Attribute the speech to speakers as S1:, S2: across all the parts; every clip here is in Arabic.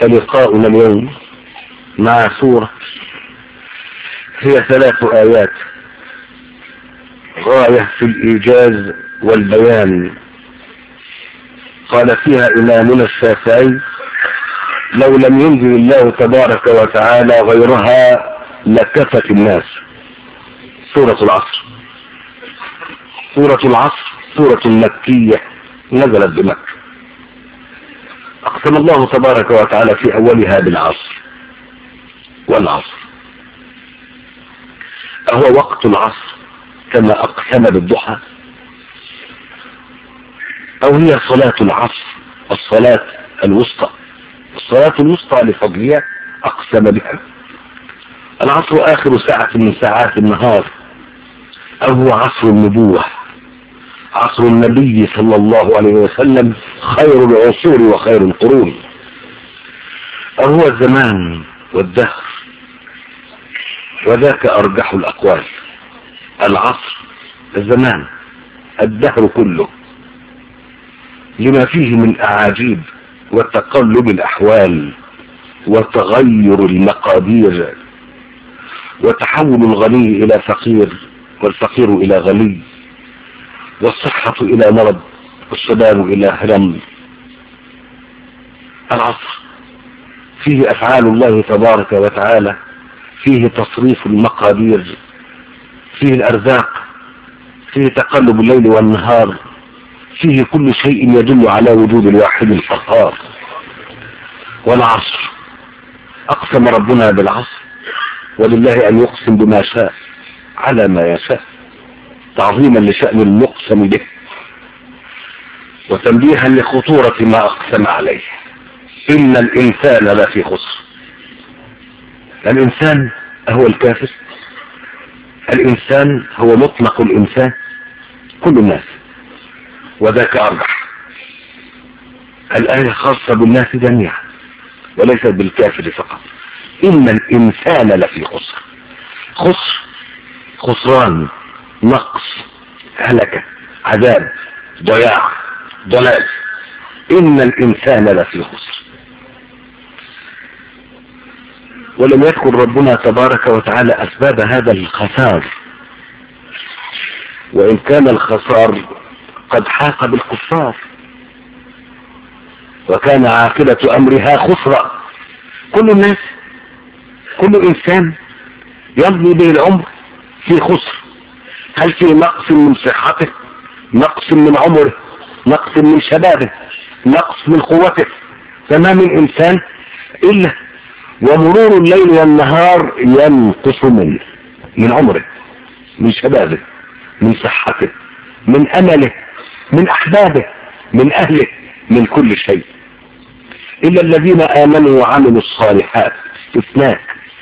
S1: فلقاؤنا اليوم مع سورة هي 3 آيات غاية في الإيجاز والبيان. قال فيها إمامنا الشافعي: لو لم ينزل الله تبارك وتعالى غيرها لكفت الناس. سورة العصر. سورة العصر سورة مكية نزلت بمكة. أقسم الله تبارك وتعالى في أولها بالعصر والعصر. أهو وقت العصر كما أقسم بالضحى، أو هي صلاة العصر الصلاة الوسطى؟ الصلاة الوسطى لفضلها أقسم بها. العصر آخر ساعة من ساعات النهار، أو هو عصر النبوة، عصر النبي صلى الله عليه وسلم، خير العصور وخير القرون، أو هو الزمان والدهر، وذاك أرجح الأقوال. العصر الزمان، الدهر كله، لما فيه من أعاجيب وتقلب الأحوال وتغير المقادير وتحول الغني إلى فقير والفقير إلى غني والصحة إلى مرض والشباب إلى هرم. العصر فيه أفعال الله تبارك وتعالى، فيه تصريف المقادير، فيه الأرزاق، فيه تقلب الليل والنهار، فيه كل شيء يدل على وجود الواحد القهار. والعصر أقسم ربنا بالعصر، ولله أن يقسم بما شاء على ما يشاء، تعظيما لشأن المقسم به وتنبيها لخطورة ما أقسم عليه. إن الإنسان لفي خسر. الإنسان هو الكافر، الإنسان هو مطلق الإنسان، كل الناس، وذاك أرجح. الآية خاصة بالناس جميعا وليست بالكافر فقط. إن الإنسان لفي خسر. خسر، خسران، نقص، هلكة، عذاب، ضياع، ضلال. إن الإنسان لفي خسر. ولم يذكر ربنا تبارك وتعالى أسباب هذا الخسار، وإن كان الخسار قد حاق بالكفار وكان عاقبة أمرها خسرا. كل الناس، كل إنسان يمضي به العمر في خسر. هل في نقص من صحته، نقص من عمره، نقص من شبابه، نقص من قوته؟ فما من إنسان إلا ومرور الليل والنهار ينقص منه، من عمره، من شبابه، من صحته، من أمله، من أحبابه، من أهله، من كل شيء، إلا الذين آمنوا وعملوا الصالحات. استثناء.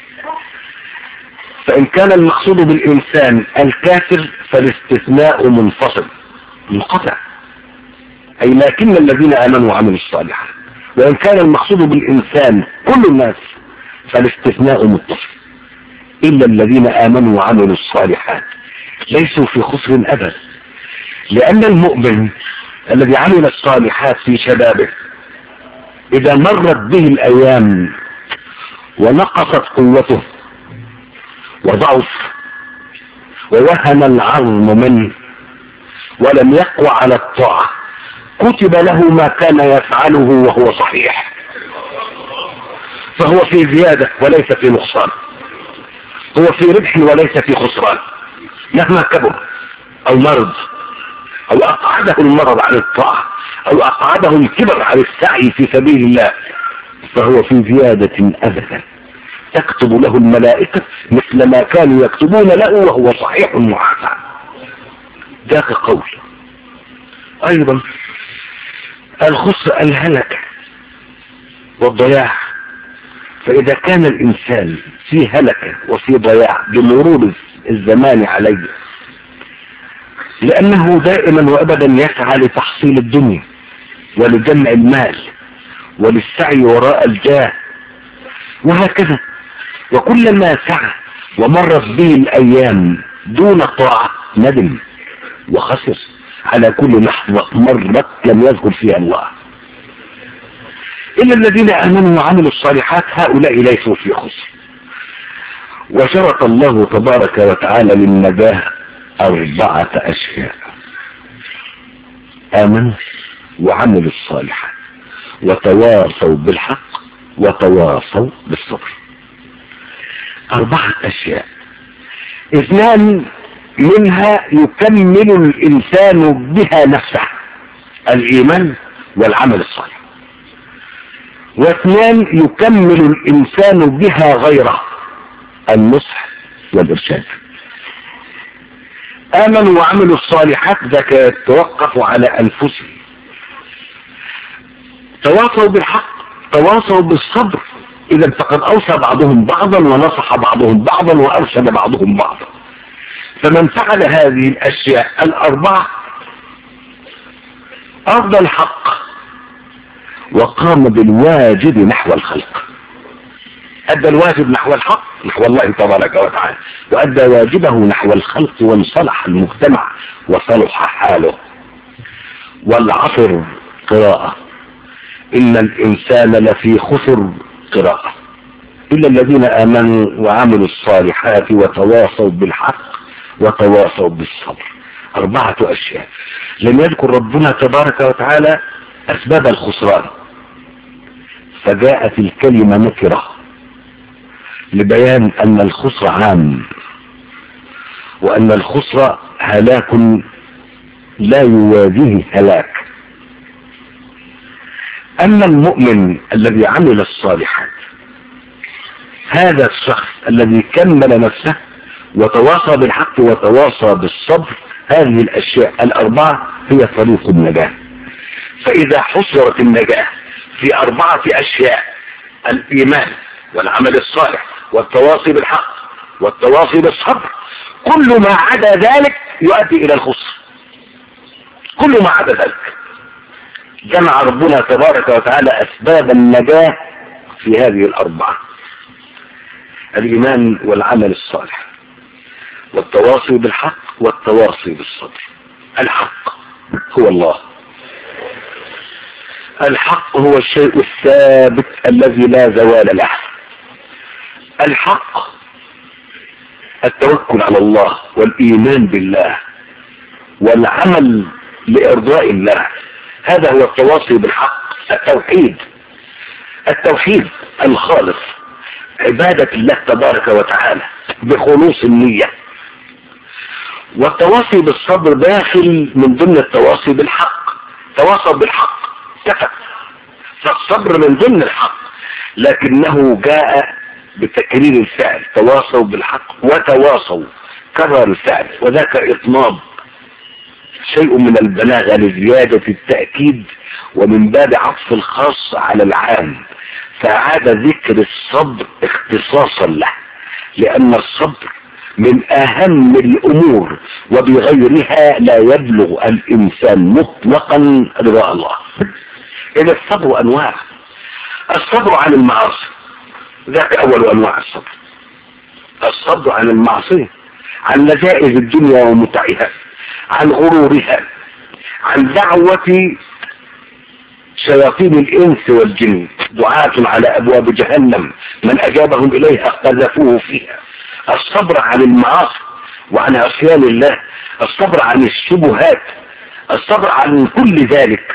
S1: فإن كان المقصود بالإنسان الكافر فالاستثناء منفصل منقطع، أي لكن الذين آمنوا وعملوا الصالحات. وإن كان المقصود بالإنسان كل الناس فالاستثناء متصل، إلا الذين آمنوا وعملوا الصالحات ليسوا في خسر أبدا. لأن المؤمن الذي عمل الصالحات في شبابه إذا مرت به الأيام ونقصت قوته وضعف ووهن العظم منه ولم يقوى على الطاعة، كتب له ما كان يفعله وهو صحيح، فهو في زيادة وليس في نقصان، هو في ربح وليس في خسران. مهما كبر أو مرض أو أقعده المرض عن الطاعة أو أقعده الكبر عن السعي في سبيل الله، فهو في زيادة أبدا. تكتب له الملائكة مثل ما كانوا يكتبون له وهو صحيح معافى. ذاك قول. أيضا الخسر الهلكة والضياع. فإذا كان الإنسان في هلكة وفي ضياع بمرور الزمان عليه، لأنه دائما وأبدا يسعى لتحصيل الدنيا ولجمع المال وللسعي وراء الجاه وهكذا، وكلما سعى ومرت به الأيام دون طاعة ندم وخسر على كل لحظة مرت لم يذكر فيها الله. إلا الذين آمنوا وعملوا الصالحات هؤلاء ليسوا في خسر. وشرط الله تبارك وتعالى للنجاة 4 أشياء: آمنوا وعملوا الصالحات وتواصوا بالحق وتواصوا بالصبر. 4 أشياء، 2 منها يكمل الإنسان بها نفسه: الإيمان والعمل الصالح، و2 يكمل الإنسان بها غيره: النصح والإرشاد. آمنوا وعملوا الصالحات ذاك يتوقف على أنفسهم، تواصوا بالحق، تواصوا بالصبر، إذا فقد أوصى بعضهم بعضا ونصح بعضهم بعضا وأرشد بعضهم بعضا. فمن فعل هذه الأشياء 4 أرضى الحق وقام بالواجب نحو الخلق، أدى الواجب نحو الحق نحو الله تبارك وتعالى، وأدى واجبه نحو الخلق، وانصلح المجتمع وصلح حاله. والعصر قراءة: إن الإنسان لفي خسر قراءة إلا الذين آمنوا وعملوا الصالحات وتواصوا بالحق وتواصوا بالصبر. 4 أشياء. لم يذكر ربنا تبارك وتعالى أسباب الخسران، فجاءت الكلمة نكرة لبيان أن الخسر عام، وأن الخسر هلاك لا يواجهه هلاك. أما المؤمن الذي عمل الصالحات، هذا الشخص الذي كمل نفسه وتواصى بالحق وتواصى بالصبر، هذه الأشياء 4 هي طريق النجاة. فإذا حصرت النجاة في 4 أشياء: الإيمان والعمل الصالح والتواصي بالحق والتواصي بالصبر، كل ما عدا ذلك يؤدي إلى الخسر. كل ما عدا ذلك. جمع ربنا تبارك وتعالى أسباب النجاة في هذه 4: الإيمان والعمل الصالح والتواصي بالحق والتواصي بالصبر. الحق هو الله، الحق هو الشيء الثابت الذي لا زوال له. الحق التوكل على الله والإيمان بالله والعمل لإرضاء الله، هذا هو التواصي بالحق. التوحيد الخالص، عبادة الله تبارك وتعالى بخلوص النية. والتواصي بالصبر داخل من ضمن التواصي بالحق. تواصوا بالحق كفى، فالصبر من ضمن الحق، لكنه جاء بتكرير الفعل: تواصوا بالحق وتواصوا، كرر الفعل، وذاك إطناب، شيء من البلاغة لزيادة التأكيد ومن باب عطف الخاص على العام، فعاد ذكر الصبر اختصاصا له، لأن الصبر من أهم الأمور، وبغيرها لا يبلغ الإنسان مطلقا رضا الله. إذا الصبر أنواع: الصبر عن المعاصي، ذاك أول أنواع الصبر. الصبر عن المعصية، عن لذائذ الدنيا ومتعها، عن غرورها، عن دعوة شياطين الإنس والجن، دعاة على أبواب جهنم، من أجابهم إليها قذفوه فيها. الصبر عن المعاصي وعن عصيان الله، الصبر عن الشبهات، الصبر عن كل ذلك،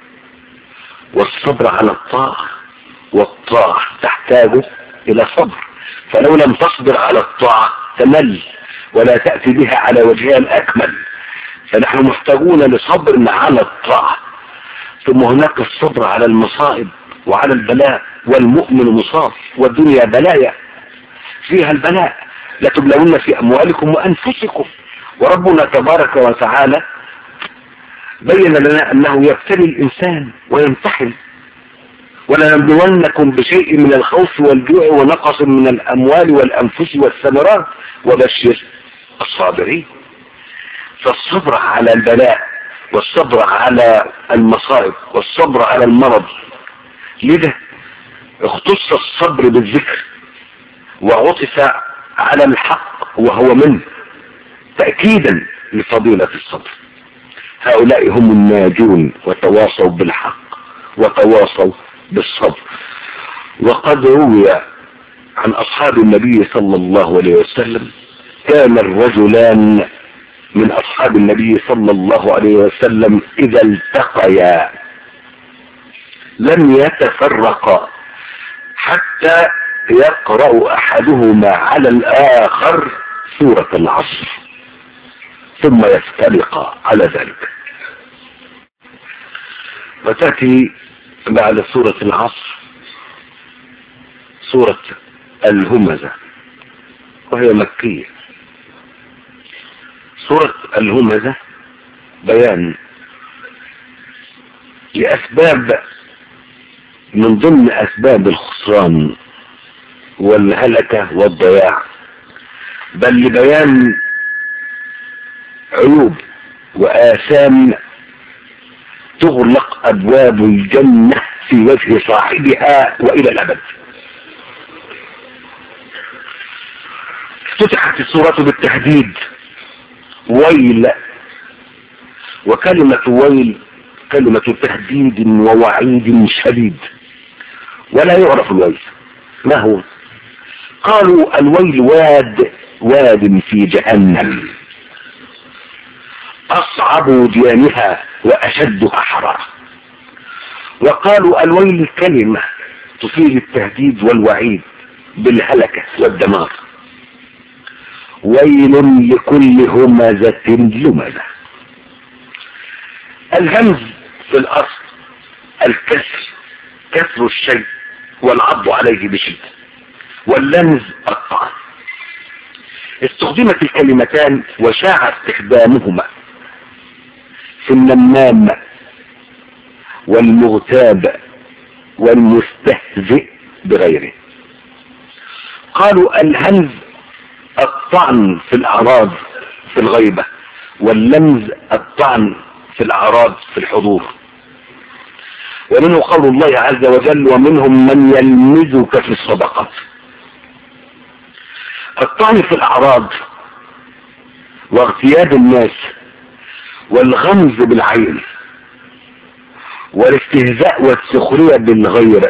S1: والصبر على الطاعة، والطاعة تحتاج إلى صبر، فلو لم تصبر على الطاعة تمل ولا تأتي بها على وجهها الأكمل. فنحن محتاجون لصبر على الطاعة. ثم هناك الصبر على المصائب وعلى البلاء، والمؤمن مصاب، والدنيا بلايا فيها البلاء، لتبلون في أموالكم وأنفسكم. وربنا تبارك وتعالى بين لنا أنه يبتلي الإنسان ويمتحن: ولنبلونكم بشيء من الخوف والجوع ونقص من الأموال والأنفس والثمرات وبشر الصابرين. فالصبر على البلاء، والصبر على المصائب، والصبر على المرض، لذا اختص الصبر بالذكر وعطف على الحق وهو منه، تأكيدا لفضيلة الصبر. هؤلاء هم الناجون، وتواصوا بالحق وتواصوا بالصبر. وقد روي عن أصحاب النبي صلى الله عليه وسلم كان الرجلان من أصحاب النبي صلى الله عليه وسلم إذا التقيا لم يتفرقا حتى يقرأ أحدهما على الآخر سورة العصر ثم يفترقا على ذلك. وتأتي بعد سورة العصر سورة الهمزة وهي مكية. سورة الهمزة بيان لأسباب من ضمن أسباب الخسران والهلكة والضياع، بل لبيان عيوب وآثام تغلق أبواب الجنة في وجه صاحبها وإلى الأبد. فتحت السورة بالتهديد ويل، وكلمة ويل كلمة تهديد ووعيد شديد، ولا يعرف الويل ما هو. قالوا الويل واد في جهنم أصعب وديانها وأشدها حرارة. وقالوا الويل كلمة تفيد التهديد والوعيد بالهلكة والدمار. ويل لكل همزة لمزة. الهمز في الأصل الكسر، كسر الشيء والعض عليه بشدة، واللمز الطعن. استخدمت الكلمتان وشاع استخدامهما في النمام والمغتاب والمستهزئ بغيره. قالوا الهمز الطعن في الأعراض في الغيبة، واللمز الطعن في الأعراض في الحضور. ومنه قول الله عز وجل ومنهم من يلمزك في الصدقات. الطعن في الأعراض واغتياب الناس والغمز بالعين والاستهزاء والسخرية بالغير،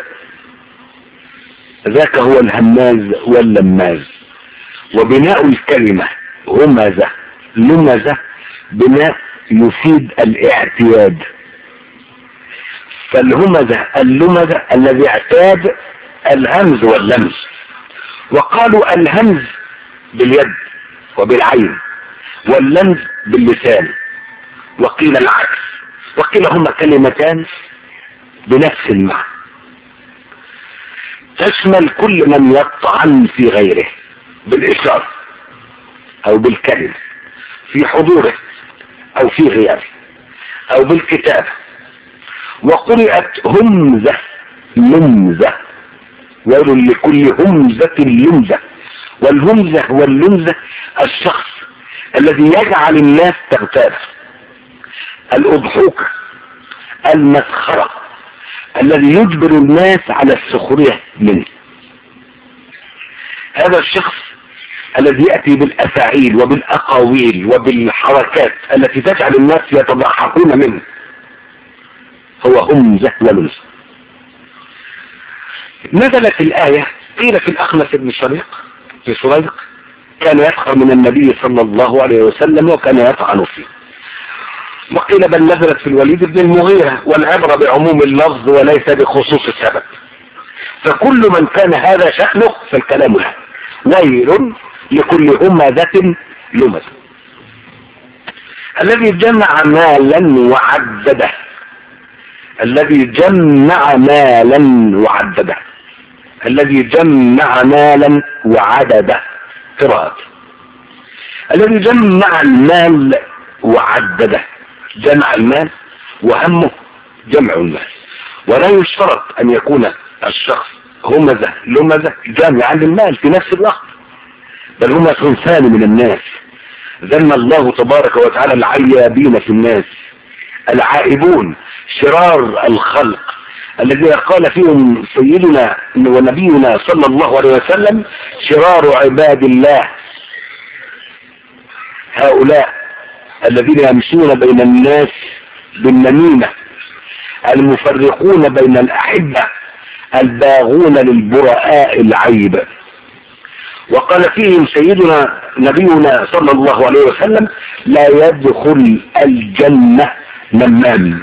S1: ذاك هو الهماز واللماز. وبناء الكلمة همزة لمزة بناء يفيد الاعتياد، فالهمزة اللمزة الذي اعتاد الهمز واللمز. وقالوا الهمز باليد وبالعين واللمز باللسان، وقيل العكس، وقيل هما كلمتان بنفس المعنى، تشمل كل من يطعن في غيره بالإشارة أو بالكلمة في حضوره أو في غيابه أو بالكتابة. وقرئت همزة لمزة، ويل لكل همزة لمزة. والهمزة واللمزة الشخص الذي يجعل الناس تغتابه، الأضحوكة، المسخرة، الذي يجبر الناس على السخرية منه. هذا الشخص الذي يأتي بالأفاعيل وبالأقاويل وبالحركات التي تجعل الناس يتضحكون منه هو همزة ولمزة. نزلت الآية قيل في الأخنس بن شريق في سريق كان يسخر من النبي صلى الله عليه وسلم وكان يطعن فيه. وقيل بل نزلت في الوليد بن المغيرة، والعبرة بعموم اللفظ وليس بخصوص السبب. فكل من كان هذا شأنه فالكلام له. ويل لكل همزة لمزة. الذي جمع مالا وعدده، الذي جمع مالا وعدده، الذي جمع مالا وعدده قراءة. الذي جمع المال وعدده، جمع المال وهمه جمع المال. ولا يشترط أن يكون الشخص همزة لمزة جامعا للمال في نفس الوقت، بل هما صنفان من الناس ذم الله تبارك وتعالى العيابين في الناس، العائبون شرار الخلق الذين قال فيهم سيدنا ونبينا صلى الله عليه وسلم شرار عباد الله هؤلاء الذين يمشون بين الناس بالنميمة، المفرقون بين الأحبة الباغون للبراء العيب. وقال فيهم سيدنا نبينا صلى الله عليه وسلم: لا يدخل الجنة نمام.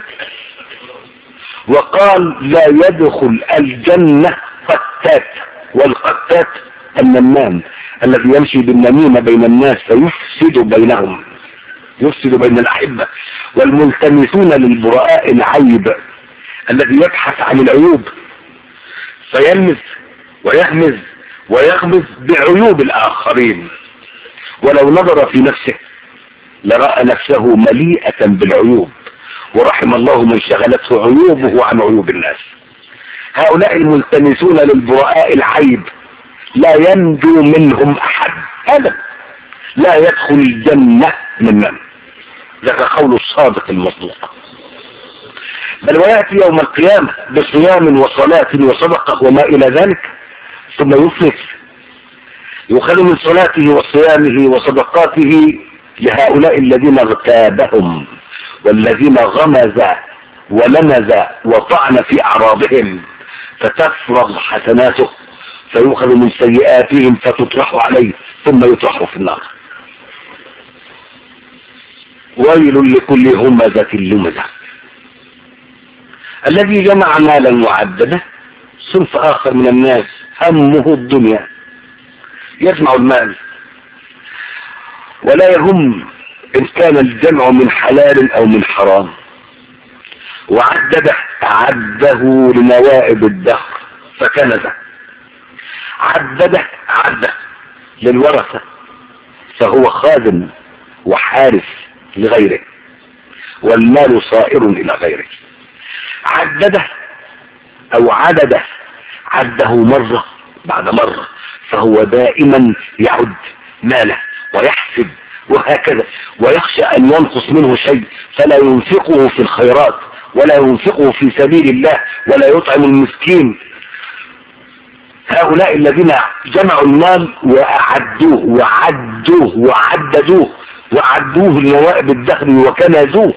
S1: وقال: لا يدخل الجنة قتات. والقتات النمام الذي يمشي بالنميمة بين الناس فيفسد بينهم، يفسد بين الأحبة. والملتمسون للبراء العيب الذي يبحث عن العيوب فيلمس ويهمز ويغمز بعيوب الآخرين، ولو نظر في نفسه لرأى نفسه مليئة بالعيوب، ورحم الله من شغلته عيوبه عن عيوب الناس. هؤلاء الملتمسون للبراء العيب لا ينجو منهم أحد أبدا، لا يدخل الجنة من ذاك قول الصادق المصدوق. بل ويأتي يوم القيامة بصيام وصلاة وصدقة وما إلى ذلك، ثم يفلس يؤخذ من صلاته وصيامه وصدقاته لهؤلاء الذين اغتابهم والذين غمز ولمز وطعن في أعراضهم، فتفرغ حسناته فيؤخذ من سيئاتهم فتطرح عليه ثم يطرح في النار. ويل لكل همزة لمزة. الذي جمع مالا وعدده صنف آخر من الناس همه الدنيا، يجمع المال ولا يهم إن كان الجمع من حلال أو من حرام، وعدده عده لنوائب الدهر فكنزه، عده للورثة فهو خادم وحارس لغيره، والمال صائر إلى غيره. عدده أو عده مرة بعد مرة، فهو دائما يعد ماله ويحسب وهكذا، ويخشى أن ينقص منه شيء فلا ينفقه في الخيرات ولا ينفقه في سبيل الله ولا يطعم المسكين. هؤلاء الذين جمعوا المال وعدوه لنوائب الدهر وكنزوه،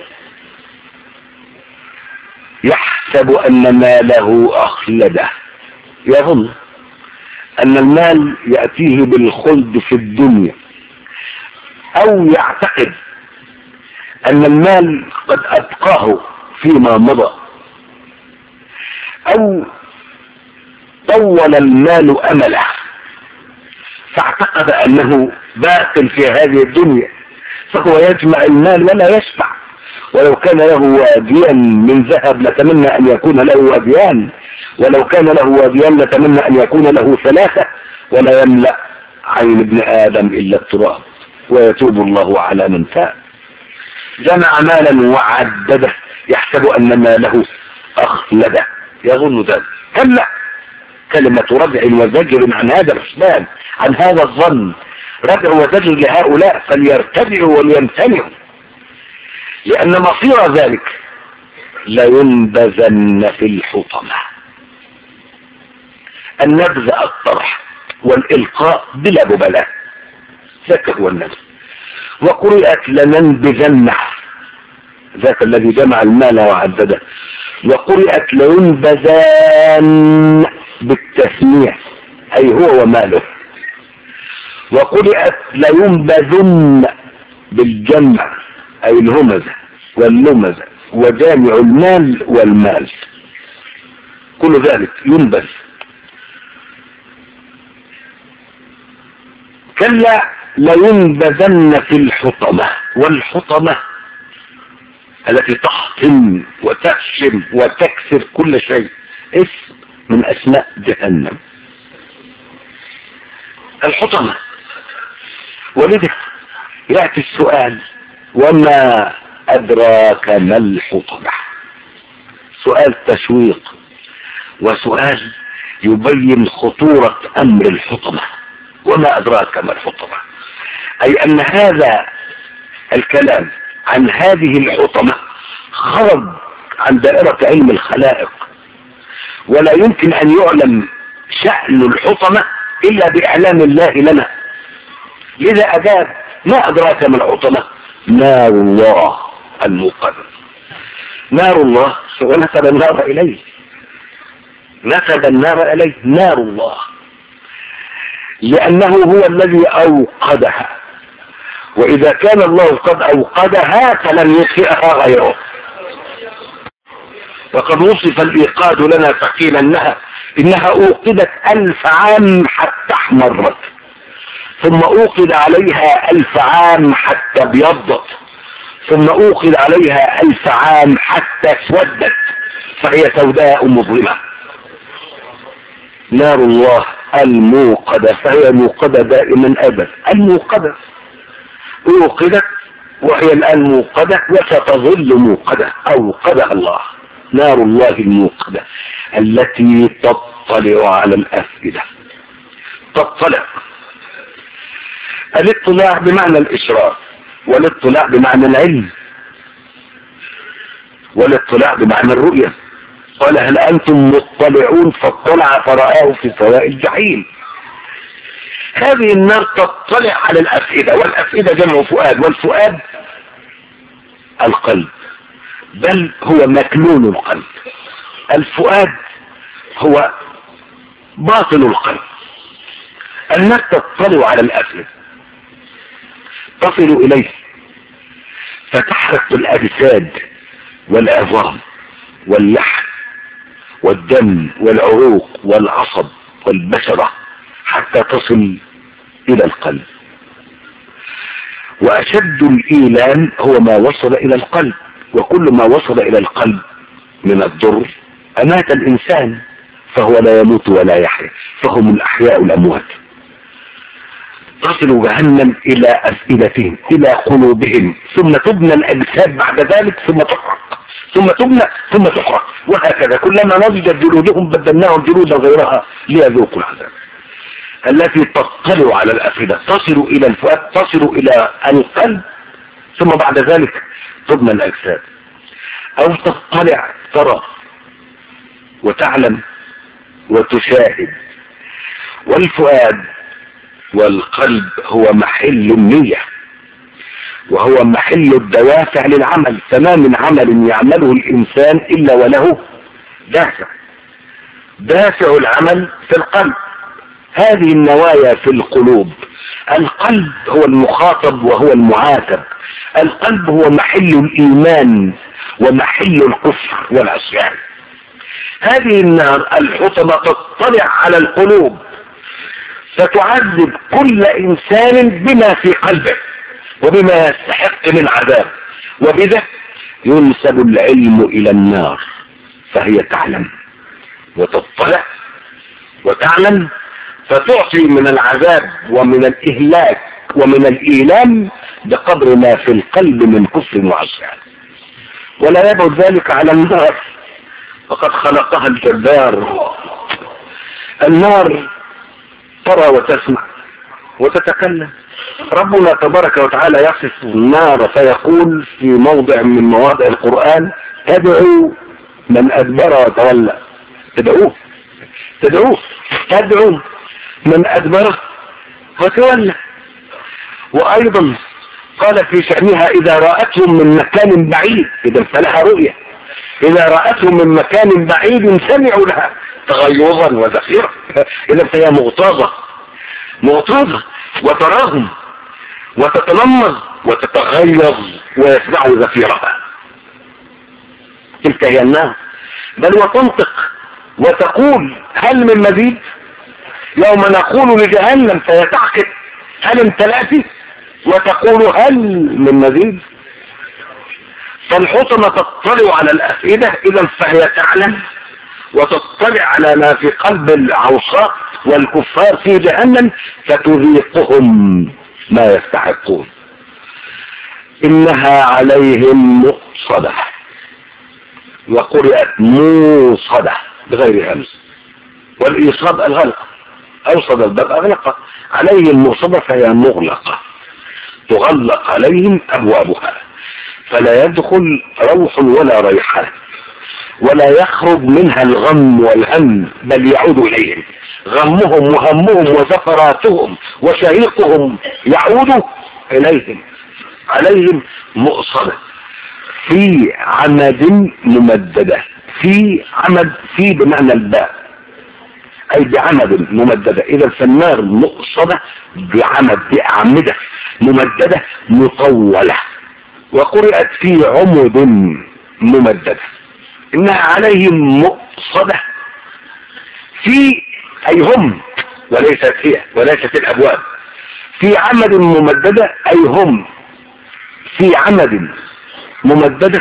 S1: يحسب أن ماله أخلده، يظن أن المال يأتيه بالخلد في الدنيا، أو يعتقد أن المال قد أبقاه فيما مضى، أو طول المال أمله فاعتقد أنه باق في هذه الدنيا، فهو يجمع المال ولا يشبع. ولو كان له واديا من ذهب لتمنى أن يكون له واديان، ولو كان له واديان لتمنى أن يكون له ثلاثة، ولا يملأ عين ابن آدم إلا التراب ويتوب الله على من تاب. جمع مالا وعدده يحسب أن ماله أخلده، يظن ذلك. كلا، كلمة ردع وزجر عن هذا الحسبان، عن هذا الظن، ردع وزجر لهؤلاء فليرتدعوا وليمتنعوا، لأن مصير ذلك لينبذن في الحطمة. النبذ الطرح والإلقاء بلا مبالاة، ذاك هو النبذ. وقرئت لننبذن، ذاك الذي جمع المال وعدده. وقرئت لينبذن بالتسميع أي هو وماله. وقرئت لينبذن بالجمع أي الهمزة واللمزة وجامع المال والمال، كل ذلك ينبذ. كلا لينبذن في الحطمة. والحطمة التي تحطم وتهشم وتكسر كل شيء، اسم من أسماء جهنم، الحطمة. ولذلك يأتي السؤال: وما أدراك ما الحطمة؟ سؤال تشويق وسؤال يبين خطورة أمر الحطمة. وما أدراك ما الحطمة، أي أن هذا الكلام عن هذه الحطمة خرج عن دائرة علم الخلائق، ولا يمكن أن يعلم شأن الحطمة إلا بإعلام الله لنا. لذا أجاب: ما أدراك ما الحطمة؟ نار الله الموقدة. نار الله ونسب النار إليه، نسب النار إليه نار الله، لأنه هو الذي أوقدها، وإذا كان الله قد أوقدها فلن يطفئها غيره. وقد وصف الإيقاد لنا فقيل إنها أوقدت 1000 عام حتى احمرت، ثم أوقد عليها 1000 عام حتى ابيضت، ثم أوقد عليها 1000 عام حتى اسودت، فهي سوداء مظلمة. نار الله الموقدة، فهي موقدة دائما أبدا، الموقدة أوقدت وهي الآن موقدة وستظل موقدة، أوقدها الله. نار الله الموقدة التي تطلع على الأفئدة. تطلع، الاطلاع بمعنى الإشراف، والاطلاع بمعنى العلم، والاطلاع بمعنى الرؤية. قال هل أنتم مطلعون؟ فاطلع فرآه في سواء الجحيم. هذه النار تطلع على الأفئدة، والأفئدة جمع فؤاد، والفؤاد القلب، بل هو مكنون القلب. الفؤاد هو باطن القلب. النار تطلع على الأفئدة، تصل إليه فتحرق الأجساد والعظام واللحم والدم والعروق والعصب والبشرة حتى تصل إلى القلب. وأشد الإيلام هو ما وصل إلى القلب، وكل ما وصل إلى القلب من الضر أمات الإنسان، فهو لا يموت ولا يحيا، فهم الأحياء الأموات. تصل جهنم إلى أفئدتهم، إلى قلوبهم، ثم تبنى الأجساد بعد ذلك، ثم تحرق، ثم تبنى، ثم تحرق، وهكذا. كلما نضجت جلودهم بدلناهم جلودا غيرها ليذوقوا العذاب. التي تطلع على الأفئدة، تصل إلى الفؤاد، تصل إلى القلب، ثم بعد ذلك تبنى الأجساد. أو تطلع، ترى وتعلم وتشاهد. والفؤاد والقلب هو محل النية، وهو محل الدوافع للعمل، فما من عمل يعمله الإنسان إلا وله دافع. دافع العمل في القلب، هذه النوايا في القلوب. القلب هو المخاطب وهو المعاتب، القلب هو محل الإيمان ومحل الكفر والعصيان. هذه النار الحطمة تطلع على القلوب فتعذب كل إنسان بما في قلبه وبما يستحق من عذاب، وبذا ينسب العلم إلى النار، فهي تعلم وتطلع وتعلم، فتعطي من العذاب ومن الإهلاك ومن الإيلام بقدر ما في القلب من كفر وعصيان. ولا يبعد ذلك على النار، فقد خلقها الجبار. النار ترى وتسمع وتتكلم. ربنا تبارك وتعالى يصف النار فيقول في موضع من مواضع القرآن: تدعو من أدبر وتولى. تدعوه تدعو من أدبر وتولى. وأيضا قال في شأنها: إذا رأتهم من مكان بعيد، إذا فلها رؤية، إذا رأتهم من مكان بعيد سمعوا لها تغيظا وزفيرا. إذا فهي مغتاظة وتراهم وتتلمظ وتتغيظ ويسمع زفيرها. تلك هي النار. بل وتنطق وتقول: هل من مزيد؟ يوم نقول لجهنم فهي تعقد: هل امتلأت؟ وتقول: هل من مزيد؟ فالحطمة تطلع على الأفئدة، إذا فهي تعلم وتطلع على ما في قلب العوصاء والكفار في جهنم، فتذيقهم ما يستحقون. إنها عليهم مؤصدة، وقرأت موصدة بغير همز، والإيصاد الغلق، أوصد الباب أغلق. عليهم مؤصدة فهي مغلقة، تغلق عليهم أبوابها، فلا يدخل روح ولا ريحان، ولا يخرج منها الغم والهم، بل يعود إليهم. غمهم وهمهم وزفراتهم وشهيقهم يعود إليهم. عليهم مؤصدة في عمد ممددة. في عمد، في بمعنى الباء، أي بعمد ممددة. إذا فالنار مقصدة بأعمدة ممددة مطولة، وقرأت في عمد ممددة، إنها عليهم مقصدة في أي هم وليست هي وليست الأبواب، في عمد ممددة أي هم في عمد ممددة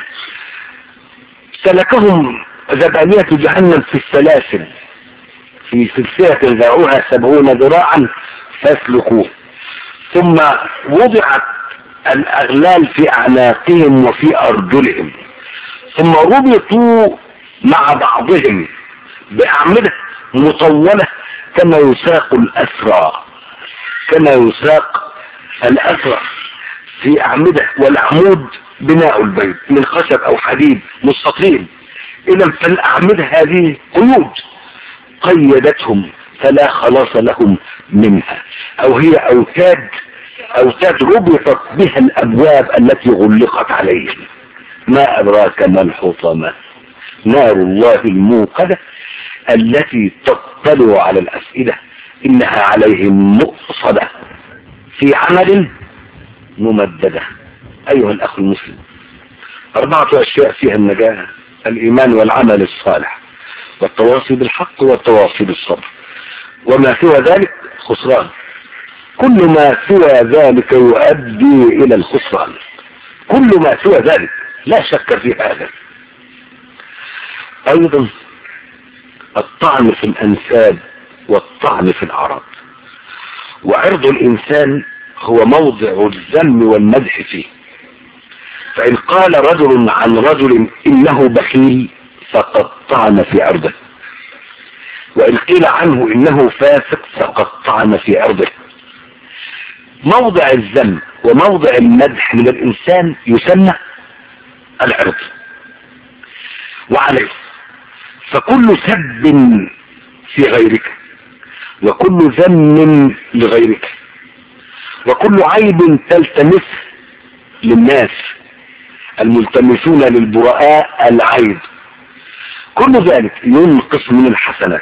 S1: سلكهم زبانية جهنم في السلاسل في سلسلة ذرعها 70 ذراعا فاسلكوه. ثم وضعت الأغلال في أعناقهم وفي أرجلهم، ثم ربطوا مع بعضهم بأعمدة مطولة كما يساق الأسرى، كما يساق الأسرى في أعمدة، والعمود بناء البيت من خشب أو حديد مستطيل. إذا فالأعمدة هذه قيود قيدتهم فلا خلاص لهم منها، أو هي أوتاد ربطت بها الأبواب التي غلقت عليهم. ما أدراك ما الحطمة؟ نار الله الموقدة التي تطلع على الأفئدة، إنها عليهم مؤصدة في عمل ممددة. أيها الأخ المسلم، 4 أشياء فيها النجاة: الإيمان والعمل الصالح والتواصي بالحق والتواصي بالصبر، وما سوى ذلك خسران. كل ما سوى ذلك يؤدي إلى الخسران، كل ما سوى ذلك لا شك في هذا. أيضا الطعن في الأنساب والطعن في الأعراض، وعرض الإنسان هو موضع الذم والمدح فيه. فإن قال رجل عن رجل إنه بخيل فقد طعن في عرضه، وإن قيل عنه إنه فاسق فقد طعن في عرضه. موضع الذم وموضع المدح من الإنسان يسمى العرض. وعليه فكل سب في غيرك، وكل ذم لغيرك، وكل عيب تلتمس للناس الملتمسون للبراء العيب، كل ذلك ينقص من الحسنات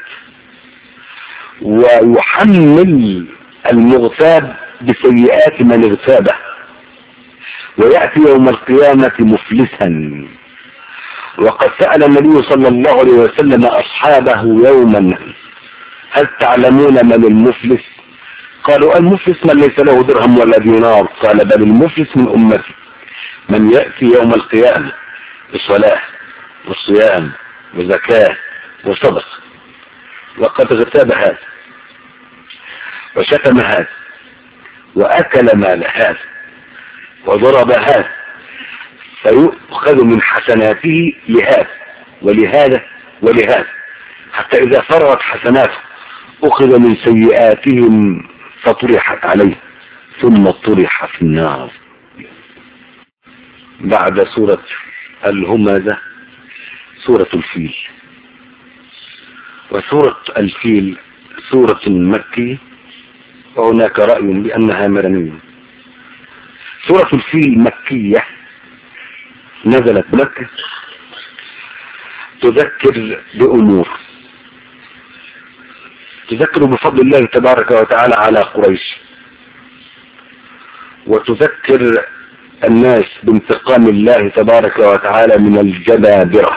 S1: ويحمل المغتاب بسيئات من اغتابه، ويأتي يوم القيامة مفلسا. وقد سأل النبي صلى الله عليه وسلم أصحابه يوما: هل تعلمون من المفلس؟ قالوا: المفلس من ليس له درهم ولا دينار. قال: بل المفلس من أمتي من يأتي يوم القيامة بصلاة وصيام وزكاة وصدق، وقد اغتاب هذا وشتم هذا وأكل مال هذا وضرب هذا، فيؤخذ من حسناته لهذا ولهذا ولهذا، حتى إذا فرغت حسناته أخذ من سيئاتهم فطرحت عليه ثم طرح في النار. بعد سورة الهمزة سورة الفيل. وسورة الفيل سورة مكية، وهناك رأي بأنها مدنية. سورة الفيل مكية نزلت مكة، تذكر بأمور، تذكر بفضل الله تبارك وتعالى على قريش، وتذكر الناس بانتقام الله تبارك وتعالى من الجبابرة،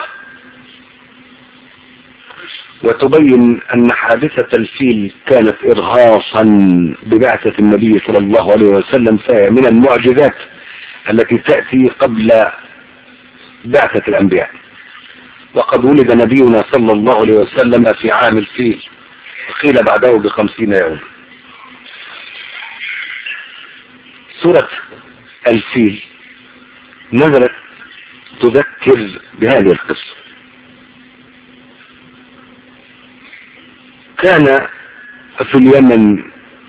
S1: وتبين أن حادثة الفيل كانت إرهاصا ببعثة النبي صلى الله عليه وسلم، فهي من المعجزات التي تأتي قبل بعثة الأنبياء. وقد ولد نبينا صلى الله عليه وسلم في عام الفيل، وقيل بعده ب50 يوم. سورة الفيل نزلت تذكر بهذه القصة. كان في اليمن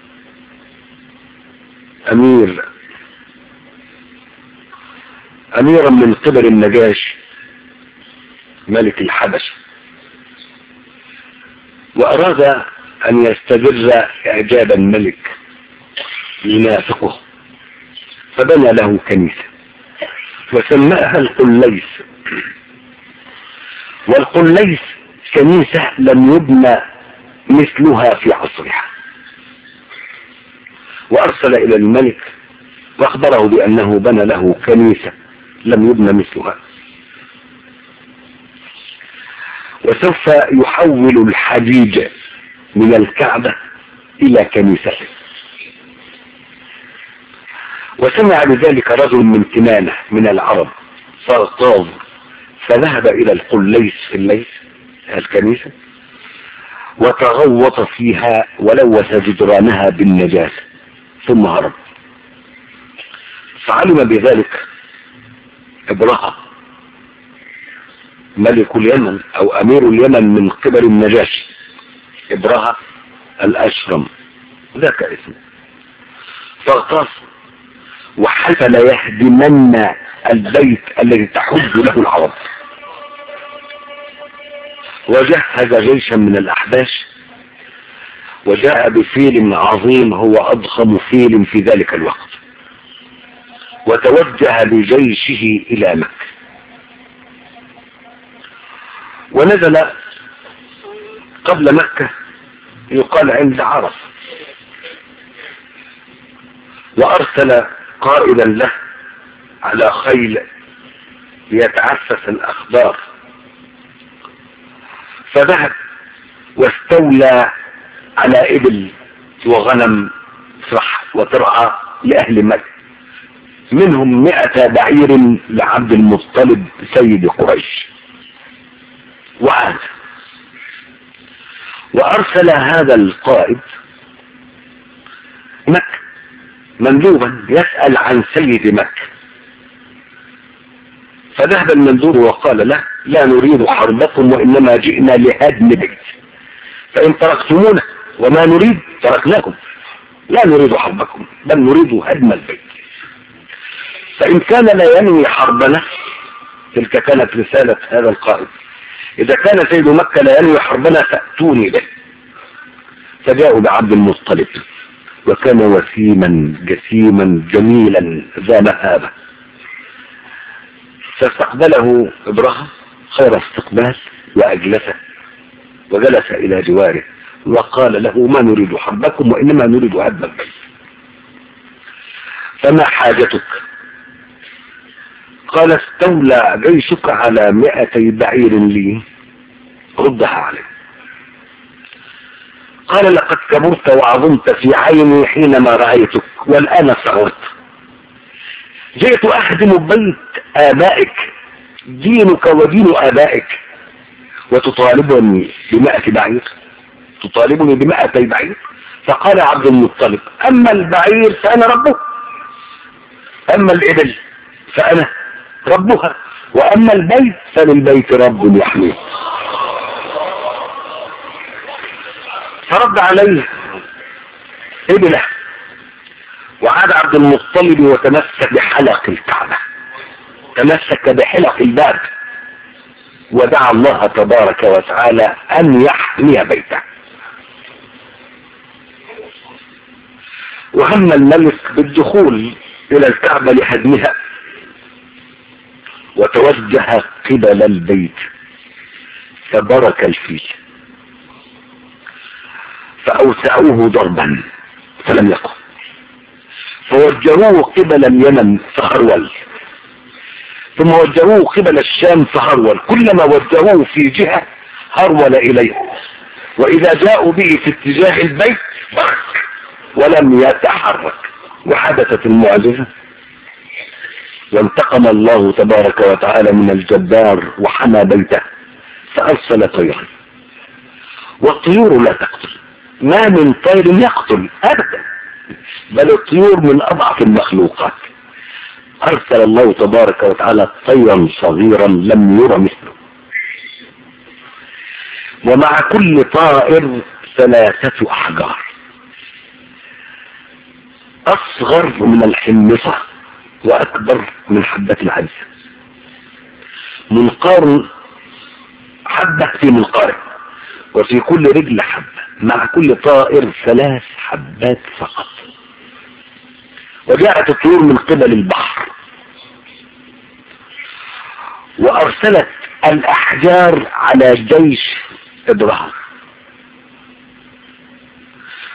S1: أميرا من قبل النجاشي ملك الحبشة، وأراد أن يستدر إعجاب الملك ينافقه، فبنى له كنيسة وسماها القليس. والقليس كنيسة لم يبنى مثلها في عصرها، وأرسل إلى الملك وأخبره بأنه بنى له كنيسة لم يبنى مثلها، وسوف يحول الحجيج من الكعبة إلى كنيسته. وسمع بذلك رجل من كنانة من العرب فاغتاظ، فذهب إلى القليس في الليل الكنيسة وتغوط فيها ولوث جدرانها بالنجاسة ثم هرب. فعلم بذلك إبرهة ملك اليمن أو أمير اليمن من قبل النجاشي، إبرهة الأشرم ذاك اسمه، فاغتاظ وحلف ليهدمن البيت الذي تحج له العرب، وجهز جيشا من الأحباش وجاء بفيل عظيم هو أضخم فيل في ذلك الوقت، وتوجه بجيشه إلى مكة، ونزل قبل مكة يقال عند عرف، وأرسل قائدا له على خيل ليتعسس الأخبار، فذهب واستولى على إبل وغنم ترح وترعى لأهل مكة، منهم 100 بعير لعبد المطلب سيد قريش، وعاد. وأرسل هذا القائد مكة مندوبا يسأل عن سيد مكة، فذهب المندوب وقال له: لا نريد حربكم وإنما جئنا لهدم بيت، فإن تركتمونا وما نريد تركناكم، لا نريد حربكم بل نريد هدم البيت. فإن كان لا ينوي حربنا، تلك كانت رسالة هذا القائد، إذا كان سيد مكة لا ينوي حربنا فأتوني به. فجاءوا بعبد المطلب، وكان وسيما جسيما جميلا ذا مهابة، فاستقبله إبرهة خير استقبال وأجلسه وجلس إلى جواره وقال له: ما نريد حربكم وإنما نريد هدم البيت، فما حاجتك؟ قال: استولى جيشك على 200 بعير لي، ردها عليه. قال: لقد كبرت وعظمت في عيني حينما رأيتك، والآن صغرت، جئت أخدم بيت آبائك، دينك ودين آبائك، وتطالبني ب100 بعير، تطالبني ب200 بعير. فقال عبد المطلب: أما البعير فأنا ربه، أما الإبل فأنا ربها، وأما البيت فللبيت رب يحميه. فرد عليه إبله، وعاد عبد المطلب وتمسك بحلق الكعبة، تمسك بحلق الباب، ودعا الله تبارك وتعالى أن يحمي بيته. وهم الملك بالدخول إلى الكعبة لهدمها، وتوجه قبل البيت، فبرك الفيل، فأوسعوه ضربا فلم يقم، فوجهوه قبل اليمن فهرول، ثم وجهوه قبل الشام فهرول، كلما وجهوه في جهة هرول إليه، وإذا جاءوا به في اتجاه البيت برك ولم يتحرك. وحدثت المعجزة، وانتقم الله تبارك وتعالى من الجبار وحمى بيته، فأرسل طيرا، والطيور لا تقتل، ما من طير يقتل أبدا، بل الطيور من أضعف المخلوقات. أرسل الله تبارك وتعالى طيرا صغيرا لم ير مثله، ومع كل طائر 3 أحجار، أصغر من الحمصة وأكبر من حبة العدس، منقار حبة في منقاره، وفي كل رجل حبة، مع كل طائر 3 حبات فقط. وجاءت الطيور من قبل البحر، وأرسلت الأحجار على جيش إبرهة،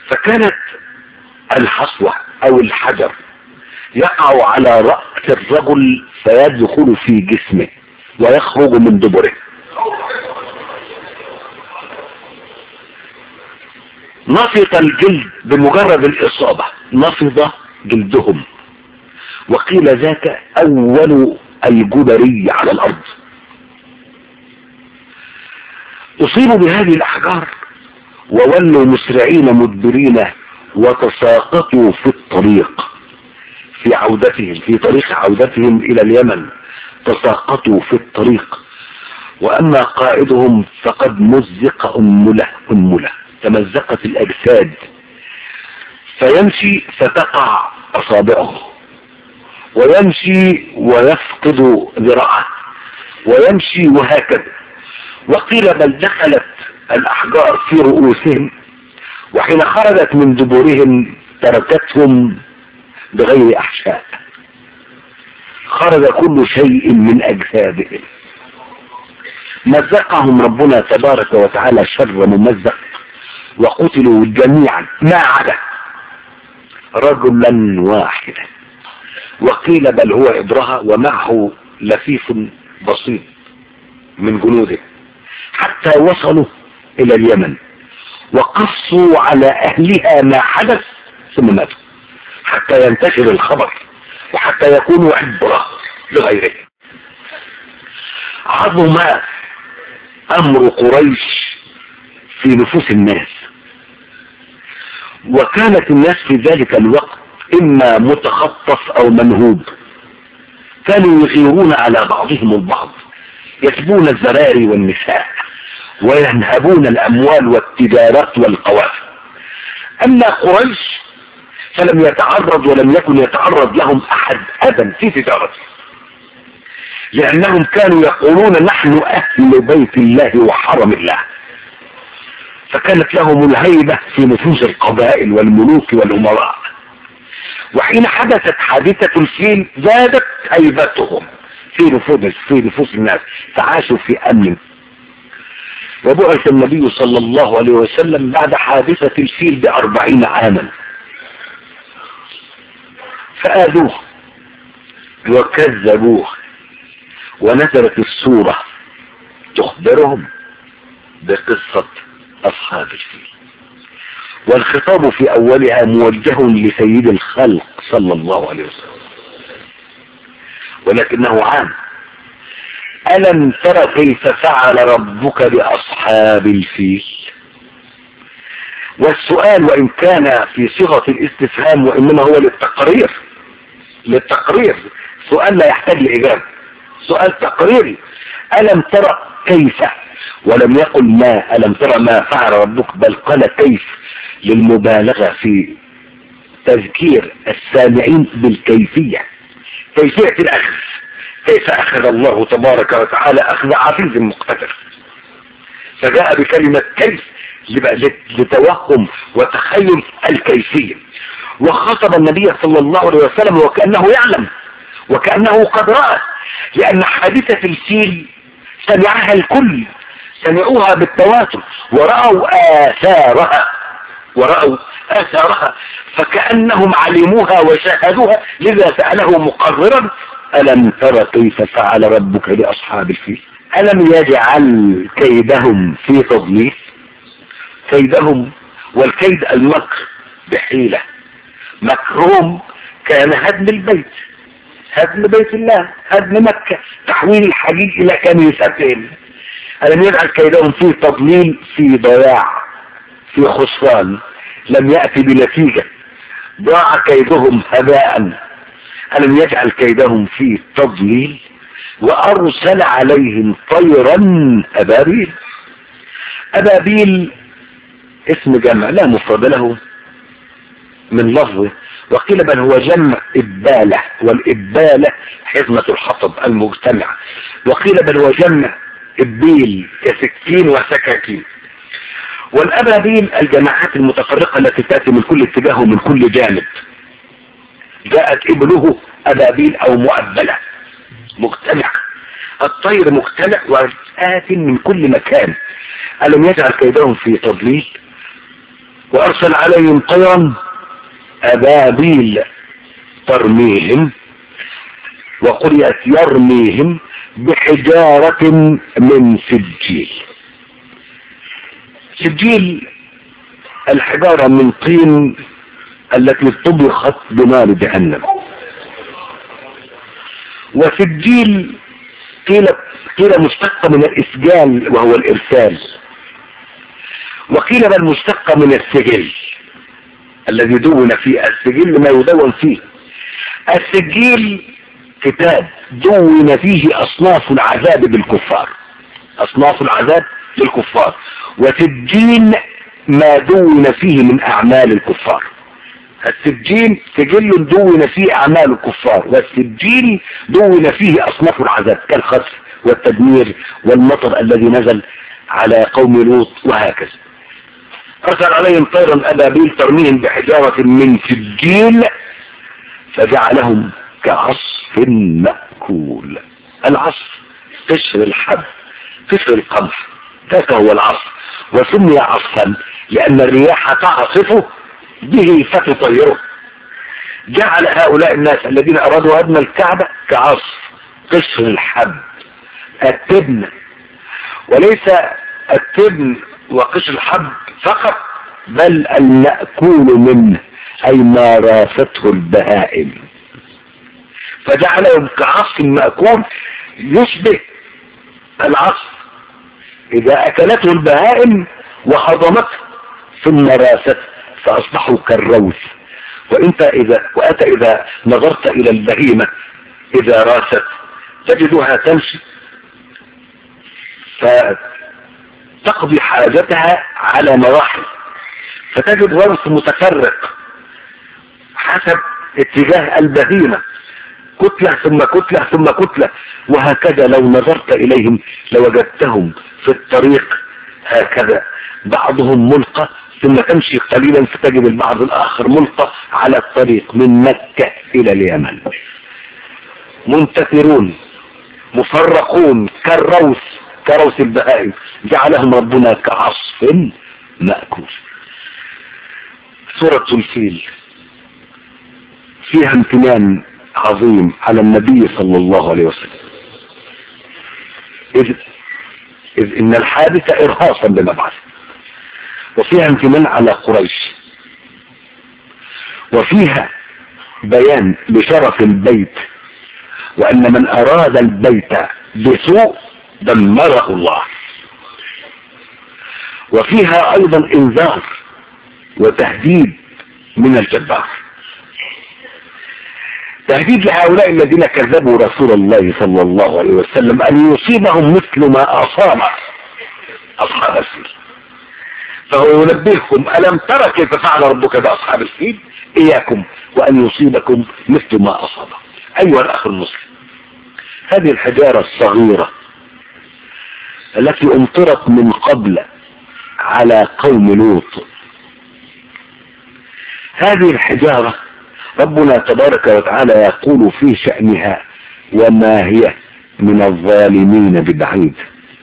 S1: فكانت الحصوة او الحجر يقع على رأس الرجل فيدخل في جسمه ويخرج من دبره. نفض الجلد بمجرد الإصابة، نفض جلدهم، وقيل ذاك أول الجدري على الأرض. أصيبوا بهذه الأحجار وولوا مسرعين مدبرين وتساقطوا في الطريق في عودتهم، في طريق عودتهم إلى اليمن، تساقطوا في الطريق. وأما قائدهم فقد مزق أنملة، تمزقت الأجساد، فيمشي فتقع أصابعه، ويمشي ويفقد ذراعه، ويمشي وهكذا. وقيل بل دخلت الأحجار في رؤوسهم، وحين خرجت من دبورهم تركتهم بغير أحشاء، خرج كل شيء من أجسادهم. مزقهم ربنا تبارك وتعالى شر ممزق، وقتلوا جميعا ما عدا رجلا واحدا. وقيل بل هو إبرهة ومعه لفيف بسيط من جنوده، حتى وصلوا إلى اليمن وقصوا على أهلها ما حدث ثم ماتوا، حتى ينتشر الخبر وحتى يكونوا عبرة لغيره. عظم أمر قريش في نفوس الناس، وكانت الناس في ذلك الوقت إما متخطف أو منهوب، كانوا يغيرون على بعضهم البعض، يسبون الذراري والنساء وينهبون الأموال والتجارات والقوافل. أما قريش فلم يتعرض ولم يكن يتعرض لهم أحد أبدا في تجارته، لأنهم كانوا يقولون نحن أهل بيت الله وحرم الله، فكانت لهم الهيبة في نفوس القبائل والملوك والأمراء. وحين حدثت حادثة الفيل زادت هيبتهم في نفوس الناس، فعاشوا في أمن. وبعث النبي صلى الله عليه وسلم بعد حادثة الفيل ب40 عاما، فآذوه وكذبوه، ونزلت السورة تخبرهم بقصة أصحاب الفيل، والخطاب في أولها موجه لسيد الخلق صلى الله عليه وسلم، ولكنه عام. ألم تر كيف فعل ربك بأصحاب الفيل؟ والسؤال وإن كان في صيغة الاستفهام وإنما هو للتقرير، سؤال لا يحتاج لإجابة، سؤال تقريري. ألم ترى كيف، ولم يقل ما ألم ترى ما فعل ربك، بل قال كيف للمبالغة في تذكير السامعين بالكيفية، كيفية الأخذ، كيف أخذ الله تبارك وتعالى أخذ عزيز مقتدر، فجاء بكلمة كيف لتوهم وتخيل الكيفية. وخاطب النبي صلى الله عليه وسلم وكأنه يعلم وكأنه قد رأى، لأن حادثة الفيل سمعها الكل، سمعوها بالتواتر ورأوا آثارها، فكأنهم علموها وشاهدوها، لذا سأله مقررا ألم ترى كيف فعل ربك بأصحاب الفيل؟ ألم يجعل كيدهم في تضليل؟ كيدهم، والكيد المكر بحيلة، مكرهم كان هدم البيت، هدم بيت الله، هدم مكة، تحويل الحجيج إلى كنيستهم. ألم يجعل كيدهم في تضليل، في ضياع، في خسران، لم يأتي بنتيجة، ضاع كيدهم هباء. ألم يجعل كيدهم في تضليل، وأرسل عليهم طيرا أبابيل. أبابيل اسم جمع لا مفرد له من لفظه، وقيل بل هو جمع إبالة، والإبالة حزمة الحطب المجتمع، وقيل بل هو جمع إبيل كسكين وسكاكين. والأبابيل الجماعات المتفرقة التي تأتي من كل اتجاه ومن كل جانب، جاءت إبله أبابيل أو مؤبلة مجتمع، الطير مجتمع وآت من كل مكان. ألم يجعل كيدهم في تضليل، وارسل عليهم طيرا ابابيل ترميهم، وقرئت يرميهم بحجارة من سجيل. سجيل الحجارة من طين التي طبخت بنار جهنم. وسجيل قيل مشتقة من الإسجال وهو الإرسال، وقيل بل مشتقة من السجل الذي دون فيه. السجل ما يدون فيه. السجيل كتاب دون فيه أصناف العذاب بالكفار، أصناف العذاب للكفار. وسجين ما دون فيه من أعمال الكفار. السجين سجل دون فيه أعمال الكفار، والسجين دون فيه أصناف العذاب كالخسف والتدمير والمطر الذي نزل على قوم لوط وهكذا. أرسل عليهم طيرا أبابيل ترميهم بحجارة من سجيل فجعلهم كعصف مأكول. العصف قشر الحب، قشر القمح، ذاك هو العصف، وسمي عصفا لأن الرياح تعصف به فتطيره. جعل هؤلاء الناس الذين أرادوا هدم الكعبة كعصف قشر الحب، التبن، وليس التبن وقشر الحب فقط، بل المأكول منه أي ما رافته البهائم. فجعلهم كعصف مأكول يشبه العصف إذا أكلته البهائم وهضمته ثم راست فأصبحوا كالروث. وأنت إذا نظرت إلى البهيمة إذا راست تجدها تمشي فتقضي حاجتها على مراحل، فتجد روث متفرق حسب اتجاه البهيمة، كتلة ثم كتلة ثم كتلة، وهكذا لو نظرت إليهم لوجدتهم في الطريق هكذا، بعضهم ملقى ثم تمشي قليلا فتجد البعض الآخر ملقى على الطريق من مكة إلى اليمن، منتثرون مفرقون كروث البهائم. جعلهم ربنا كعصف مأكول. سورة الفيل فيها امتنان عظيم على النبي صلى الله عليه وسلم، إذ إن الحادثة إرهاصا بمبعث، وفيها امتنان على قريش، وفيها بيان لشرف البيت، وأن من أراد البيت بسوء دمره الله. وفيها أيضا إنذار وتهديد من الجبار، تهديد لهؤلاء الذين كذبوا رسول الله صلى الله عليه وسلم أن يصيبهم مثل ما أصاب أصحاب الفيل. فهو ينبهكم ألم ترى كيف فعل ربك بأصحاب الفيل، إياكم وأن يصيبكم مثل ما أصاب. أيها الأخ المسلم، هذه الحجارة الصغيرة التي أمطرت من قبل على قوم لوط، هذه الحجارة ربنا تبارك وتعالى يقول في شأنها وما هي من الظالمين ببعيد.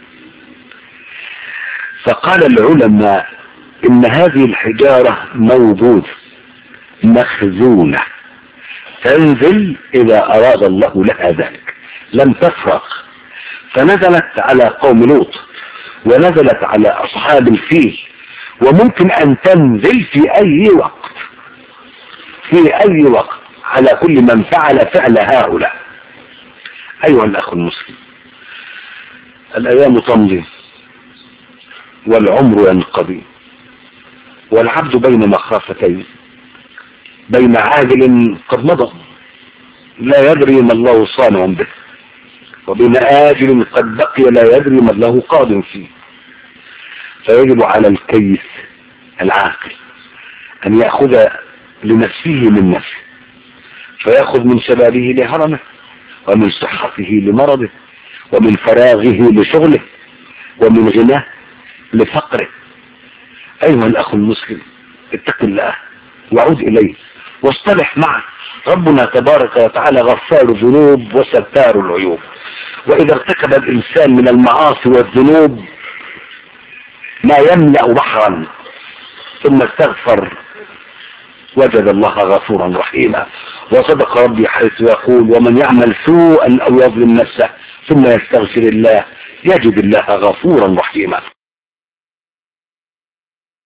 S1: فقال العلماء إن هذه الحجارة موجودة مخزونة تنزل إذا أراد الله لها ذلك، لم تفرق. فنزلت على قوم لوط ونزلت على أصحاب الفيل، وممكن أن تنزل في أي وقت، في أي وقت على كل من فعل هؤلاء. أيها الأخ المسلم، الأيام تمضي والعمر ينقضي، والعبد بين مخافتين، بين عاجل قد مضى لا يدري ما الله صانع به، وبين آجل قد بقي لا يدري ما الله قادم فيه. فيجب على الكيس العاقل أن يأخذ لنفسه من نفسه، فيأخذ من شبابه لهرمه، ومن صحته لمرضه، ومن فراغه لشغله، ومن غناه لفقره. أيها الأخ المسلم، اتق الله وعود إليه واصطلح معه. ربنا تبارك وتعالى غفار الذنوب وستار العيوب، وإذا ارتكب الإنسان من المعاصي والذنوب ما يملأ بحرا ثم استغفر وجد الله غفورا رحيما. وصدق ربي حيث يقول ومن يعمل سوءا أو يظلم نفسه ثم يستغفر الله يجد الله غفورا رحيما.